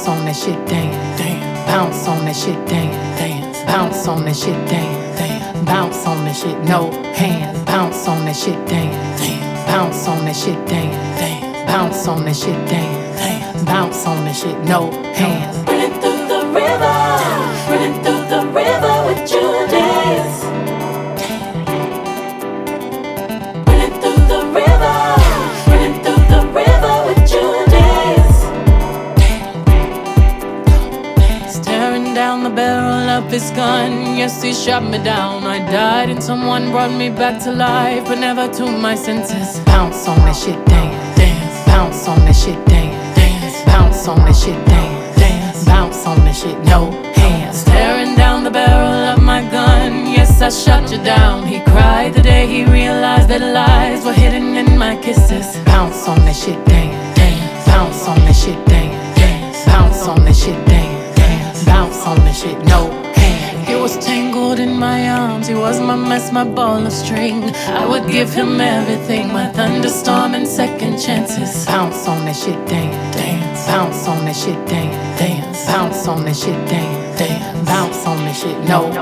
Bounce on that shit, dance, dance. Bounce on that shit, dance, dance. Bounce on that shit, dance, dance. Bounce on that shit, no hands. Bounce on that shit, dance, dance. Bounce on that shit, dance, dance. Bounce on that shit, dance, dance. Bounce on that shit, no hands. Running through the river, running through the river with you dance. Running through the river, running through the river with you dance. Staring down the barrel of his gun, yes, he shot me down. I died and someone brought me back to life, but never to my senses. Bounce on that shit, dance, dance. Bounce on that shit, dance, dance. Bounce on that shit, dance, dance. Bounce on that shit, no hands. Staring down the barrel of my gun, yes, I shot you down. He cried the day he realized that lies were hidden in my kisses. Bounce on that shit, dance, dance. Bounce on that shit, dance, dance. Bounce on that shit, dance, dance. Bounce on that shit, no hands. He was tangled in my arms, he was my mess, my ball of string. I would give him everything, my thunderstorm and second chances. Bounce on that shit, dance, dance. Bounce on that shit, dance, dance. Bounce on that shit, dance, dance. Bounce on that shit, no